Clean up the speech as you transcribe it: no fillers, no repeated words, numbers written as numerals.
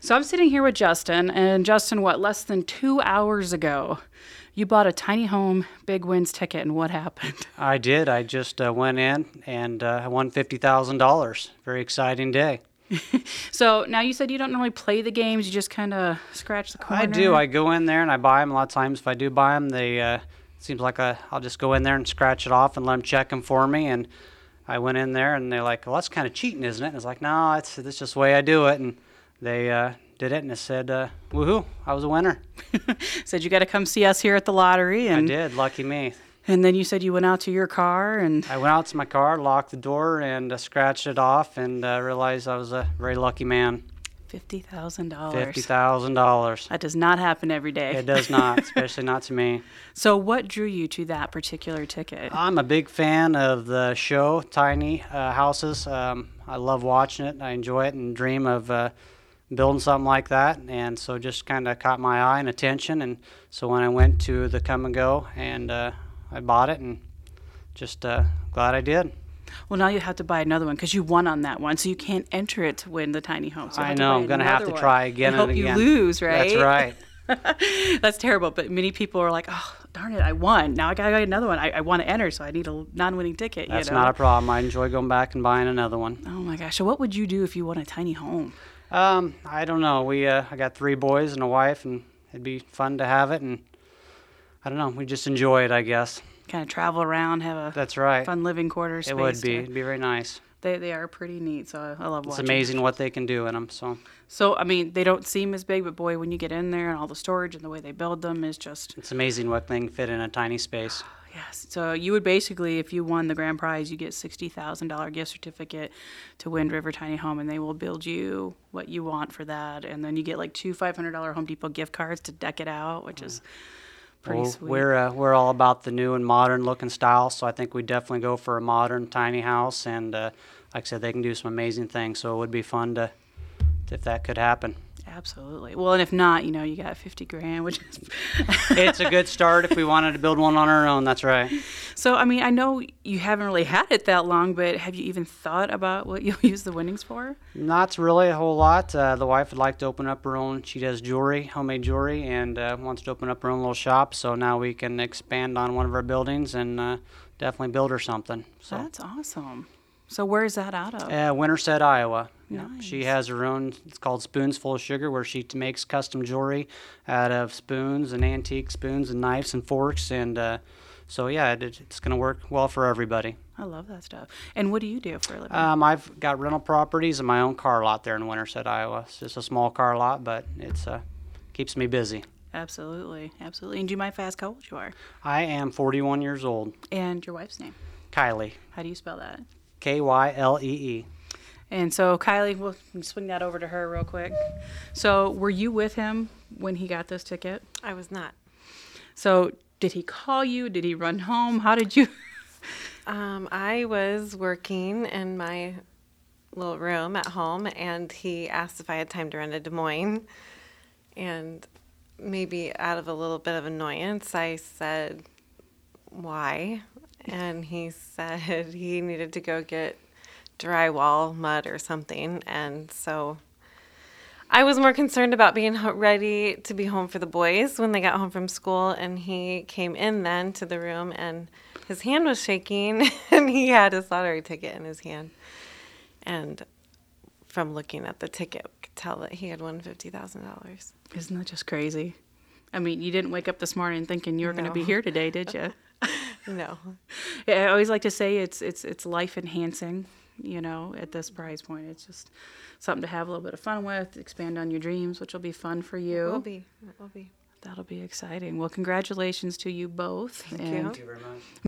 So I'm sitting here with Justin, and Justin, less than 2 hours ago, you bought a tiny home, big wins ticket, and what happened? I did. I just went in and I won $50,000. Very exciting day. So now you said you don't normally play the games, you just kind of scratch the corner. I do. I go in there and I buy them. A lot of times if I do buy them, it seems like I'll just go in there and scratch it off and let them check them for me. And I went in there and they're like, well, that's kind of cheating, isn't it? And it's like, no, it's just the way I do it. And they did it and it said, woohoo, I was a winner. Said you got to come see us here at the lottery. And I did. Lucky me. And then you said you went out to your car and... I went out to my car, locked the door, and scratched it off, and realized I was a very lucky man. $50,000. $50,000. That does not happen every day. It does not, especially not to me. So what drew you to that particular ticket? I'm a big fan of the show, Tiny Houses. I love watching it. I enjoy it and dream of building something like that. And so just kind of caught my eye and attention. And so when I went to the Come and Go and I bought it and just glad I did. Well, now you have to buy another one because you won on that one, so you can't enter it to win the tiny home. So I know. I'm going to have to try again and again. Hope you lose, right? That's right. That's terrible, but many people are like, oh, darn it, I won. Now I got to get another one. I want to enter, so I need a non-winning ticket. That's not a problem. I enjoy going back and buying another one. Oh, my gosh. So what would you do if you won a tiny home? I don't know. I got 3 boys and a wife, and it'd be fun to have it, and I don't know. We just enjoy it, I guess. Kind of travel around, have a That's right. fun living quarters space. It would be. It'd be very nice. They are pretty neat, so I love watching. It's amazing what they can do in them. So, I mean, they don't seem as big, but boy, when you get in there and all the storage and the way they build them is just... It's amazing what they can fit in a tiny space. Yes. So you would basically, if you won the grand prize, you get $60,000 gift certificate to Wind River Tiny Home, and they will build you what you want for that. And then you get like 2 $500 Home Depot gift cards to deck it out, which is... pretty sweet. We're all about the new and modern looking style, so I think we definitely go for a modern tiny house. And like I said, they can do some amazing things, so it would be fun if that could happen. Absolutely. Well, and if not, you got $50,000, which is it's a good start if we wanted to build one on our own. That's right. So, I mean, I know you haven't really had it that long, but have you even thought about what you'll use the winnings for? Not really a whole lot. The wife would like to open up her own. She does jewelry, homemade jewelry, and wants to open up her own little shop. So now we can expand on one of our buildings and definitely build her something. So that's awesome. So where is that out of? Winterset, Iowa. Nice. She has her own, it's called Spoons Full of Sugar, where she makes custom jewelry out of spoons and antique spoons and knives and forks. And so, yeah, it's going to work well for everybody. I love that stuff. And what do you do for a living? I've got rental properties and my own car lot there in Winterset, Iowa. It's just a small car lot, but it keeps me busy. Absolutely. Absolutely. And do you mind if I ask how old you are? I am 41 years old. And your wife's name? Kylie. How do you spell that? Kylee. And so, Kylie, we'll swing that over to her real quick. So, were you with him when he got this ticket? I was not. So, did he call you? Did he run home? How did you? I was working in my little room at home, and he asked if I had time to run to Des Moines. And maybe out of a little bit of annoyance, I said, why? And he said he needed to go get drywall, mud, or something. And so I was more concerned about being ready to be home for the boys when they got home from school. And he came in then to the room, and his hand was shaking, and he had his lottery ticket in his hand. And from looking at the ticket, we could tell that he had won $50,000. Isn't that just crazy? I mean, you didn't wake up this morning thinking you were going to be here today, did you? No. I always like to say it's life enhancing, at this price point. It's just something to have a little bit of fun with, expand on your dreams, which will be fun for you. It will be. That'll be exciting. Well, congratulations to you both. Thank you. Thank you very much.